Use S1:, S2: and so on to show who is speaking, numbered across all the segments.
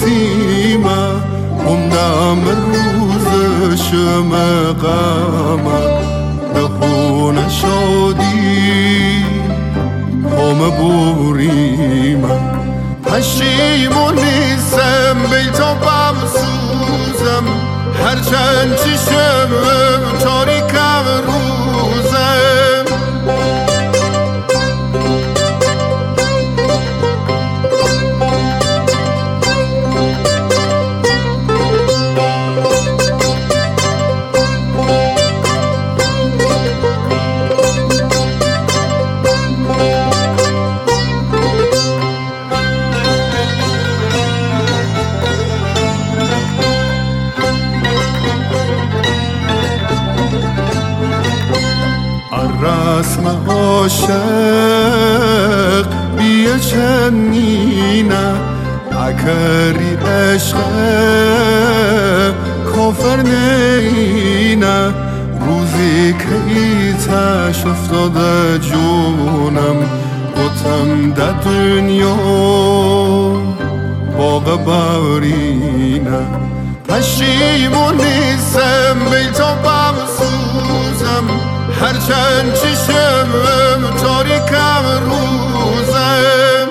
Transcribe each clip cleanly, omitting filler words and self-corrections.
S1: سیما همدم روزش مقاما دهون شادی هم بوریما پشیمون نیستم بی تو بمسوزم هرچند چشم تاریکم روزم رسم عاشق بیه چنینه اکری عشق کافر نینه روزی که ایتش افتاده جونم گتم ده دنیا باغ بارینه پشیمون نیستم بی تو بمسوزم هرچند چشم تاریکم روزم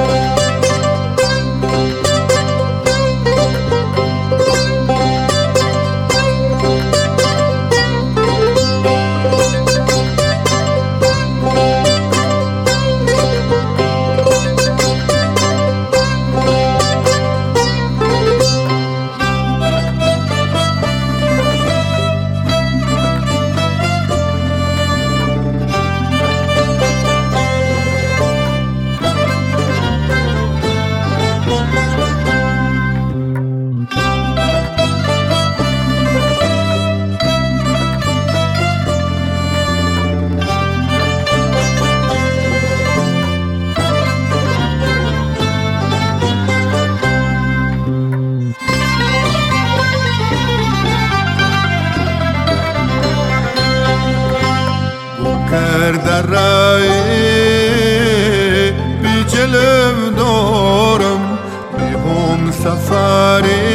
S1: در رای بی جلو دارم بی هم سفری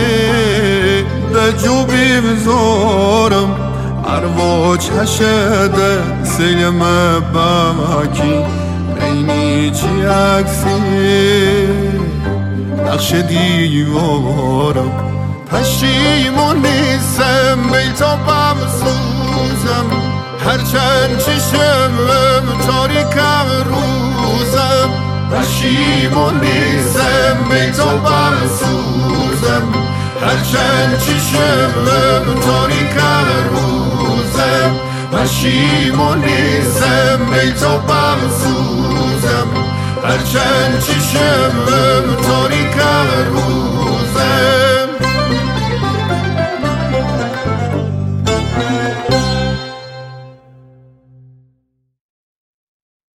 S1: دجو بیزارم اروا چشده سلم باکی بینی چی عکسی نقش دیوارم پشیمون نیستم بی تو بمسوزم هرچند چشم تاریکم روزم پشیمون نیستم بی تو بمسوزم هرچند چشم تاریکم روزم پشیمون نیستم بی تو بمسوزم هرچند چشم تاریکم روزم